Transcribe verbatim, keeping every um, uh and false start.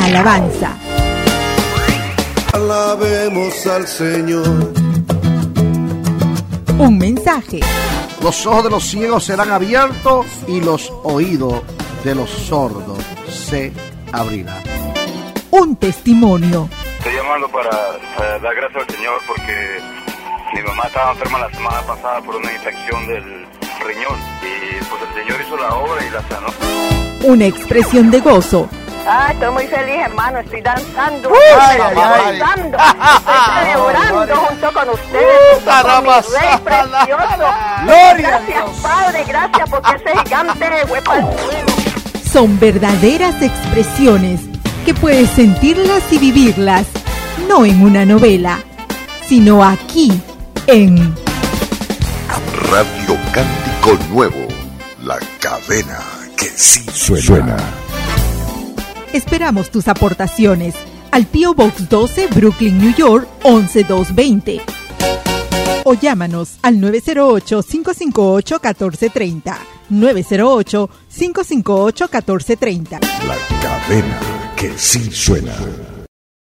alabanza. Alabemos al Señor. Un mensaje. Los ojos de los ciegos serán abiertos y los oídos de los sordos se abrirán. Un testimonio. Estoy llamando para, para dar gracias al Señor porque mi mamá estaba enferma la semana pasada por una infección del riñón y pues el Señor hizo la obra y la sanó. Una expresión de gozo. Ah, estoy muy feliz, hermano. Estoy danzando, Ay, estoy ay, danzando, estoy celebrando junto con ustedes, junto con mi rey precioso. Gracias, Padre, gracias porque ese gigante fue para el suelo. Son verdaderas expresiones que puedes sentirlas y vivirlas, no en una novela, sino aquí, en Radio Cántico Nuevo, la cadena que sí suena. suena. Esperamos tus aportaciones al P O Box doce, Brooklyn, New York, once mil doscientos veinte. O llámanos al nueve cero ocho, cinco cinco ocho, uno cuatro tres cero. nueve cero ocho, cinco cinco ocho, uno cuatro tres cero. La cadena que sí suena.